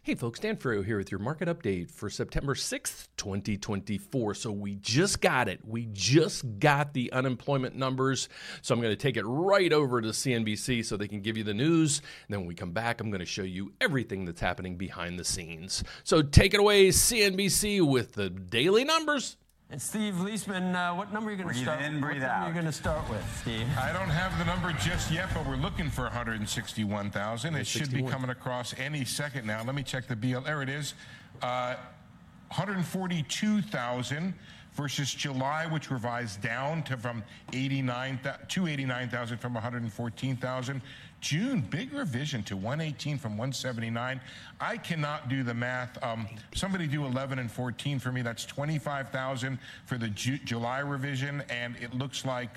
Hey folks, Dan Ferro here with your market update for September 6th, 2024. So we just got it. We just got the unemployment numbers. So I'm going to take it right over to CNBC so they can give you the news. And then when we come back, I'm going to show you everything that's happening behind the scenes. So take it away, CNBC, with the daily numbers. And Steve Leisman, what number are you going to start? Breathe out. Are you going to start with, Steve? I don't have the number just yet, but we're looking for 161,000. It should be coming across any second now. Let me check the BL. There it is. 142,000 versus July, which revised down to from 289,000 from 114,000. June, big revision to 118 from 179. I cannot do the math. Somebody do 11 and 14 for me. That's 25,000 for the July revision, and it looks like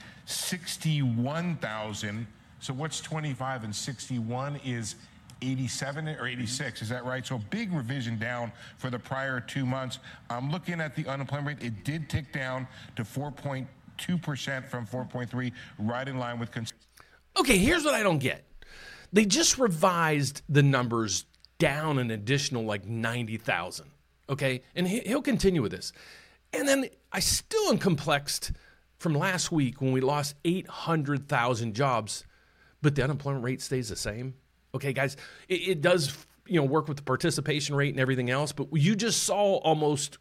61,000. So what's 25 and 61 is 87 or 86, is that right? So big revision down for the prior 2 months. I'm looking at the unemployment rate. It did tick down to 4.2% from 4.3, right in line with consensus. Okay, here's what I don't get. They just revised the numbers down an additional like 90,000, okay? And he'll continue with this. And then I still am complexed from last week when we lost 800,000 jobs, but the unemployment rate stays the same. Okay, guys, it does, work with the participation rate and everything else, but you just saw almost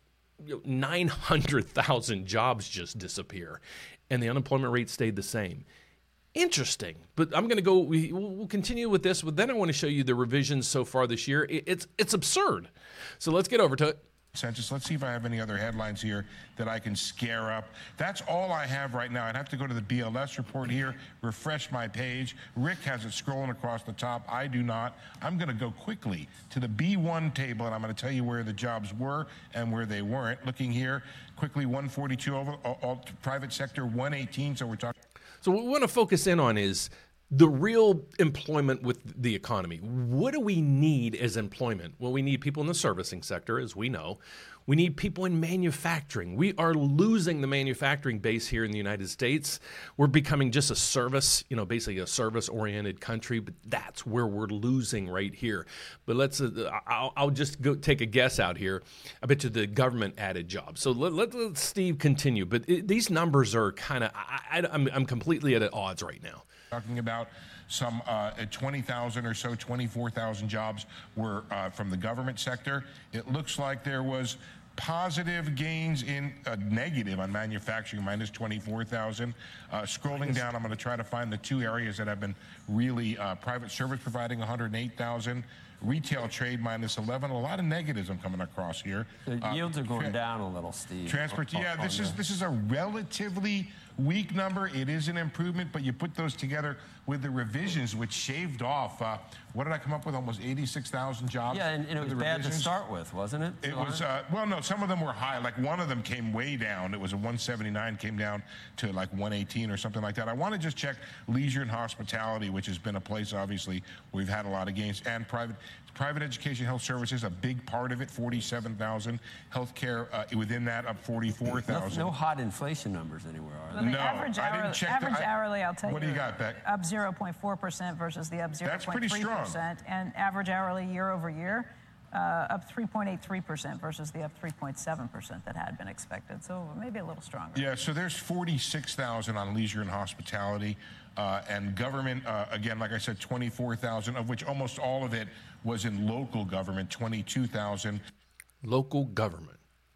900,000 jobs just disappear, and the unemployment rate stayed the same. Interesting, but I'm going to go. We'll continue with this, but then I want to show you the revisions so far this year. It's absurd. So let's get over to it. Census. Let's see if I have any other headlines here that I can scare up. That's all I have right now. I'd have to go to the BLS report here, refresh my page. Rick has it scrolling across the top. I do not. I'm going to go quickly to the B1 table, and I'm going to tell you where the jobs were and where they weren't. Looking here, quickly, 142 over, all private sector, 118. So we're talking. So what we want to focus in on is the real employment with the economy. What do we need as employment? Well, we need people in the servicing sector, as we know. We need people in manufacturing. We are losing the manufacturing base here in the United States. We're becoming just a service, basically a service-oriented country, but that's where we're losing right here. But let's, I'll just go take a guess out here. I bet you the government added jobs. So let Steve continue. But these numbers are kind of, I'm completely at odds right now. Talking about some 20,000 or so, 24,000 jobs were from the government sector. It looks like there was positive gains in negative on manufacturing, minus 24,000. Scrolling down, I'm going to try to find the two areas that have been really private service providing 108,000. Retail trade minus 11. A lot of negatives I'm coming across here. The yields are going down a little, Steve. Transport, yeah, this is a relatively weak number. It is an improvement, but you put those together with the revisions, which shaved off, what did I come up with? Almost 86,000 jobs. Yeah, and it was bad to start with, wasn't it? It was, well, no, some of them were high. Like one of them came way down. It was a 179, came down to like 118 or something like that. I want to just check leisure and hospitality, which has been a place, obviously, where we've had a lot of gains, and private education, health services, a big part of it, 47,000. Healthcare within that, up 44,000. No hot inflation numbers anywhere, are there? No, average hourly, I'll tell you. What do you got, Beck? Up 0.4% versus the up 0.3%. That's pretty strong. And average hourly year over year, up 3.83% versus the up 3.7% that had been expected. So maybe a little stronger. Yeah, so there's 46,000 on leisure and hospitality. And government, again, like I said, 24,000, of which almost all of it was in local government, 22,000. Local government.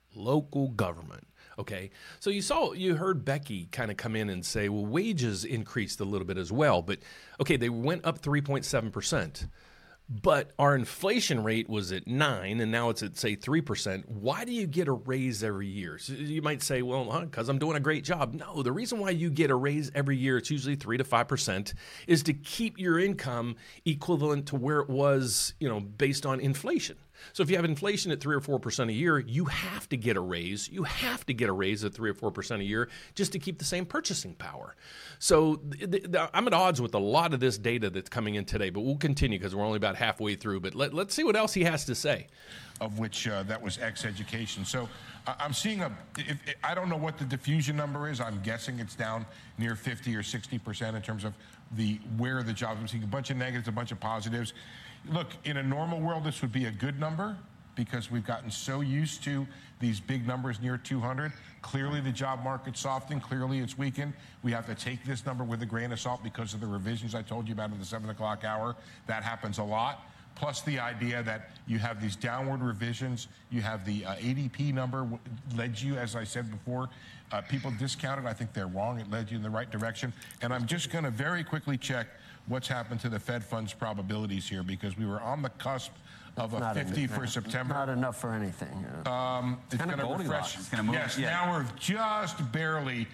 Okay, so you heard Becky kind of come in and say, well, wages increased a little bit as well, but okay, they went up 3.7%, but our inflation rate was at 9%, and now it's at, say, 3%. Why do you get a raise every year? So you might say, well, because I'm doing a great job. No, the reason why you get a raise every year, it's usually 3 to 5%, is to keep your income equivalent to where it was, based on inflation. So if you have inflation at 3 or 4% a year, you have to get a raise. You have to get a raise at 3 or 4% a year just to keep the same purchasing power. So I'm at odds with a lot of this data that's coming in today, but we'll continue because we're only about halfway through. But let's see what else he has to say. Of which that was X-education. So I'm seeing I don't know what the diffusion number is. I'm guessing it's down near 50 or 60% in terms of where the jobs. I'm seeing a bunch of negatives, a bunch of positives. Look, in a normal world, this would be a good number because we've gotten so used to these big numbers near 200. Clearly, the job market's softened. Clearly, it's weakened. We have to take this number with a grain of salt because of the revisions I told you about in the 7 o'clock hour. That happens a lot. Plus the idea that you have these downward revisions. You have the ADP number led you, as I said before. People discounted. I think they're wrong. It led you in the right direction. And I'm just going to very quickly check what's happened to the Fed funds probabilities here because we were on the cusp of a 50 for September. Not enough for anything. It's going to refresh. It's going to move. Yes, now we're just barely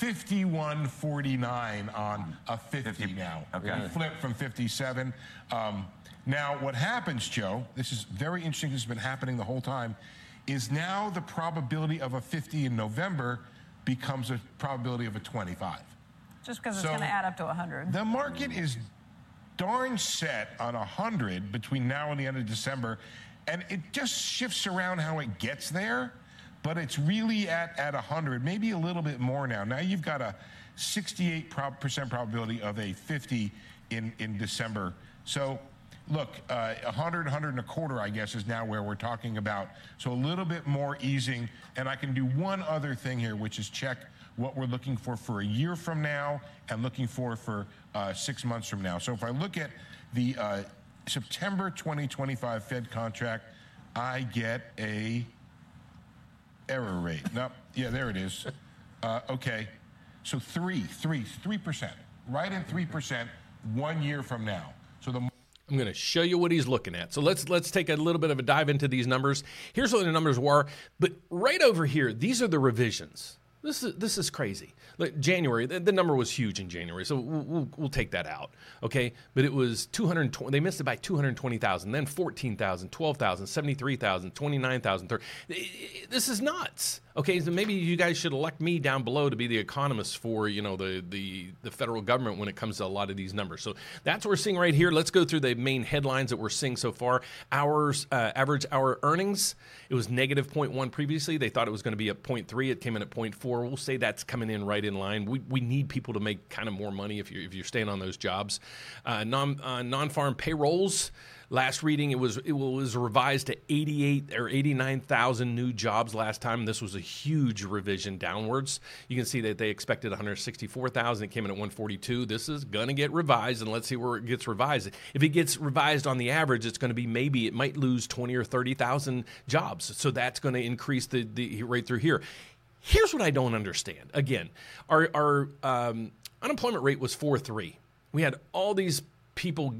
51.49 on a 50 now. Okay. We flipped from 57. Now, what happens, Joe, this is very interesting, this has been happening the whole time, is now the probability of a 50 in November becomes a probability of a 25. Just because it's going to add up to 100. The market is darn set on 100 between now and the end of December, and it just shifts around how it gets there, but it's really at 100, maybe a little bit more now. Now you've got a 68% probability of a 50 in December. So look, 100, 100 and a quarter, I guess, is now where we're talking about. So a little bit more easing, and I can do one other thing here, which is check what we're looking for a year from now and looking for 6 months from now. So if I look at the September 2025 Fed contract, I get a error rate. No, yeah, there it is. Okay, so 3%, right in 3% 1 year from now. So the I'm going to show you what he's looking at. So let's take a little bit of a dive into these numbers. Here's what the numbers were, but right over here, these are the revisions. This is crazy. Like January, the number was huge in January, so we'll take that out, okay? But it was 220. They missed it by 220,000, then 14,000, 12,000, 73,000, 29,000. This is nuts. Okay, so maybe you guys should elect me down below to be the economist for the federal government when it comes to a lot of these numbers. So that's what we're seeing right here. Let's go through the main headlines that we're seeing so far. Average hour earnings. It was negative 0.1 previously. They thought it was going to be at 0.3. It came in at 0.4. We'll say that's coming in right in line. We need people to make kind of more money if you're staying on those jobs. Non-farm payrolls. Last reading, it was revised to 88 or 89,000 new jobs last time. This was a huge revision downwards. You can see that they expected 164,000. It came in at 142. This is going to get revised, and let's see where it gets revised. If it gets revised on the average, it's going to be it might lose 20 or 30,000 jobs. So that's going to increase the right through here. Here's what I don't understand. Again, our unemployment rate was 4.3. We had all these people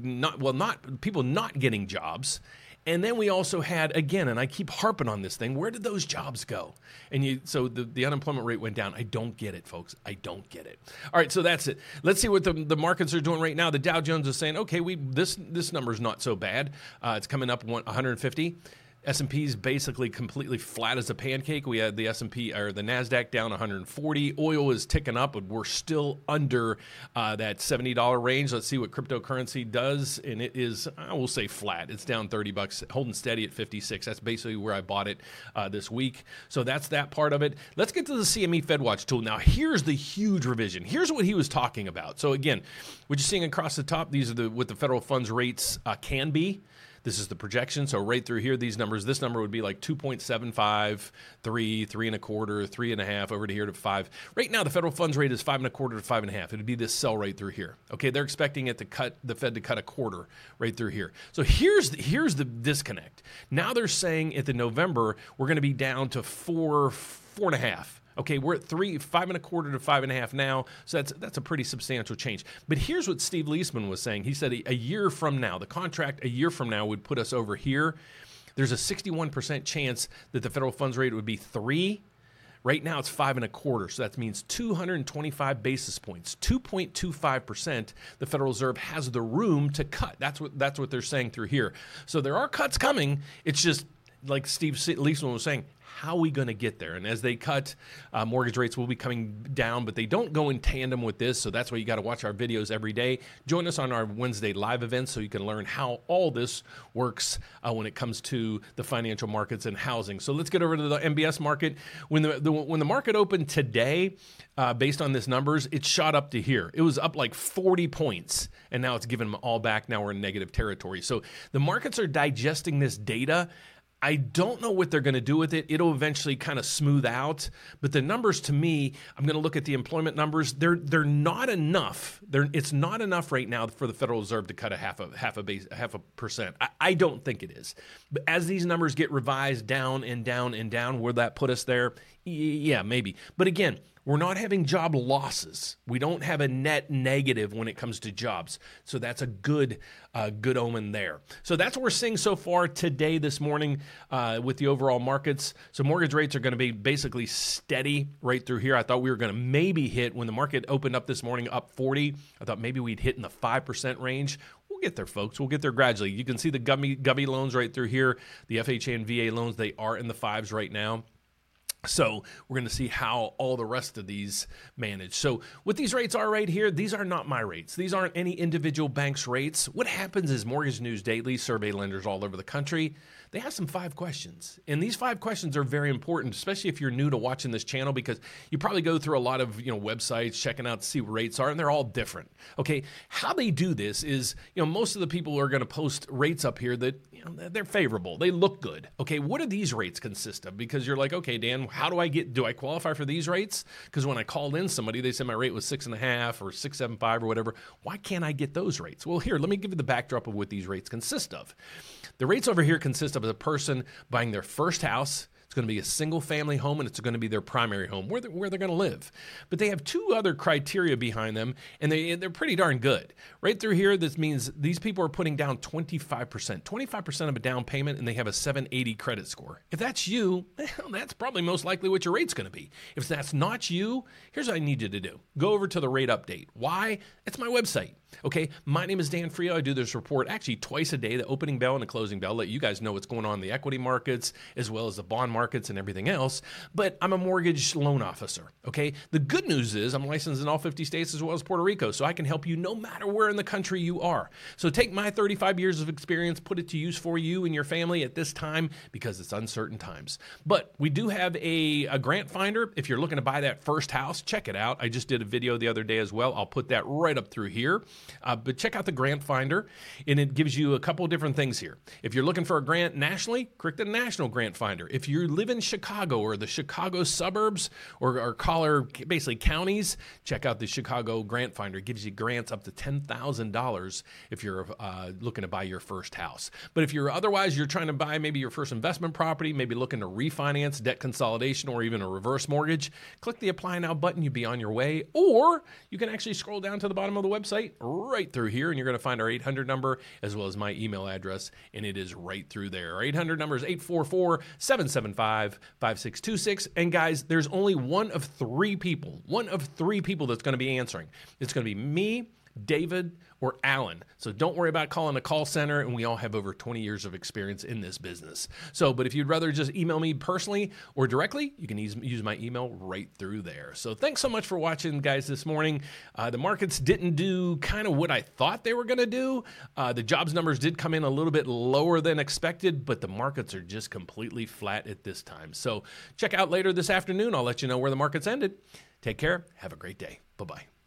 not getting jobs. And then we also had, again, and I keep harping on this thing, where did those jobs go? And so the unemployment rate went down. I don't get it, folks. I don't get it. All right, so that's it. Let's see what the markets are doing right now. The Dow Jones is saying, okay, this number's not so bad. It's coming up 150. S&P is basically completely flat as a pancake. We had the S&P or the NASDAQ down 140. Oil is ticking up, but we're still under that $70 range. Let's see what cryptocurrency does, and it is, I will say, flat. It's down $30, holding steady at 56. That's basically where I bought it this week. So that's that part of it. Let's get to the CME FedWatch tool. Now, here's the huge revision. Here's what he was talking about. So again, what you're seeing across the top, these are what the federal funds rates can be. This is the projection. So right through here, these numbers, this number would be like 2.75, 3, 3.25, 3.5, over to here to 5. Right now, the federal funds rate is 5.25 to 5.5. It would be this cell right through here. Okay, they're expecting the Fed to cut a quarter right through here. So here's the disconnect. Now they're saying at the November, we're going to be down to 4.5. Okay, we're at 5.25 to 5.5 now, so that's a pretty substantial change. But here's what Steve Leisman was saying. He said a year from now, the contract a year from now would put us over here. There's a 61% chance that the federal funds rate would be 3. Right now it's 5.25, so that means 225 basis points, 2.25%. The Federal Reserve has the room to cut. That's what they're saying through here. So there are cuts coming. It's just like Steve Leisman was saying, how are we going to get there? And as they cut, mortgage rates will be coming down, but they don't go in tandem with this. So that's why you got to watch our videos every day. Join us on our Wednesday live events so you can learn how all this works when it comes to the financial markets and housing. So let's get over to the MBS market. When the market opened today, based on this numbers, it shot up to here. It was up like 40 points, and now it's given them all back. Now we're in negative territory. So the markets are digesting this data. I don't know what they're going to do with it. It'll eventually kind of smooth out. But the numbers, to me, I'm going to look at the employment numbers. They're not enough. It's not enough right now for the Federal Reserve to cut a half a percent. I don't think it is. But as these numbers get revised down and down and down, will that put us there? Yeah, maybe. But again, we're not having job losses. We don't have a net negative when it comes to jobs. So that's a good omen there. So that's what we're seeing so far today, this morning, with the overall markets. So mortgage rates are going to be basically steady right through here. I thought we were going to maybe hit, when the market opened up this morning, up 40. I thought maybe we'd hit in the 5% range. We'll get there, folks. We'll get there gradually. You can see the Govy loans right through here. The FHA and VA loans, they are in the 5s right now. So we're going to see how all the rest of these manage. So what these rates are right here, these are not my rates. These aren't any individual bank's rates. What happens is Mortgage News Daily survey lenders all over the country. They have some 5 questions. And these 5 questions are very important, especially if you're new to watching this channel, because you probably go through a lot of websites checking out to see what rates are, and they're all different. Okay, how they do this is, most of the people are going to post rates up here that they're favorable. They look good. Okay, what do these rates consist of? Because you're like, okay, Dan, do I qualify for these rates? Because when I called in somebody, they said my rate was 6.5 or 6.75 or whatever. Why can't I get those rates? Well, here, let me give you the backdrop of what these rates consist of. The rates over here consist of a person buying their first house. It's going to be a single-family home, and it's going to be their primary home, where they're going to live. But they have 2 other criteria behind them, and they're pretty darn good. Right through here, this means these people are putting down 25% of a down payment, and they have a 780 credit score. If that's you, that's probably most likely what your rate's going to be. If that's not you, here's what I need you to do. Go over to the rate update. Why? It's my website. Okay, my name is Dan Frio. I do this report actually twice a day, the opening bell and the closing bell, let you guys know what's going on in the equity markets as well as the bond markets and everything else. But I'm a mortgage loan officer, okay? The good news is I'm licensed in all 50 states as well as Puerto Rico, so I can help you no matter where in the country you are. So take my 35 years of experience, put it to use for you and your family at this time, because it's uncertain times. But we do have a grant finder. If you're looking to buy that first house, check it out. I just did a video the other day as well. I'll put that right up through here. But check out the grant finder, and it gives you a couple of different things here. If you're looking for a grant nationally, click the national grant finder. If you live in Chicago or the Chicago suburbs or collar, basically counties, check out the Chicago grant finder. It gives you grants up to $10,000 if you're looking to buy your first house. But if you're trying to buy maybe your first investment property, maybe looking to refinance, debt consolidation, or even a reverse mortgage, click the Apply Now button. You'll be on your way. Or you can actually scroll down to the bottom of the website right through here, and you're going to find our 800 number as well as my email address, and it is right through there. Our 800 number is 844-775-5626. And guys, there's only one of three people that's going to be answering. It's going to be me, David, or Alan. So don't worry about calling a call center, and we all have over 20 years of experience in this business. But if you'd rather just email me personally or directly, you can use my email right through there. So thanks so much for watching, guys, this morning. The markets didn't do kind of what I thought they were going to do. The jobs numbers did come in a little bit lower than expected, but the markets are just completely flat at this time. So check out later this afternoon. I'll let you know where the markets ended. Take care. Have a great day. Bye-bye.